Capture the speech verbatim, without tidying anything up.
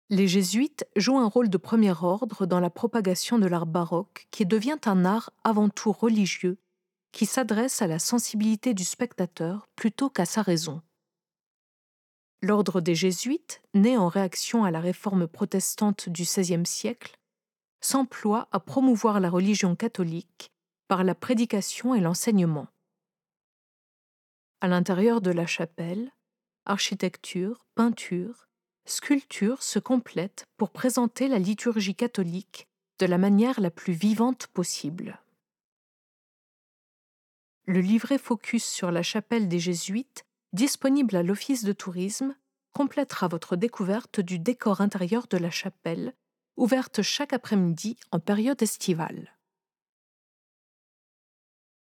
Les jésuites jouent un rôle de premier ordre dans la propagation de l'art baroque qui devient un art avant tout religieux qui s'adresse à la sensibilité du spectateur plutôt qu'à sa raison. L'ordre des jésuites, né en réaction à la réforme protestante du seizième siècle, s'emploie à promouvoir la religion catholique par la prédication et l'enseignement. À l'intérieur de la chapelle, architecture, peinture, sculpture se complètent pour présenter la liturgie catholique de la manière la plus vivante possible. Le livret focus sur la chapelle des Jésuites, disponible à l'Office de tourisme, complétera votre découverte du décor intérieur de la chapelle, ouverte chaque après-midi en période estivale.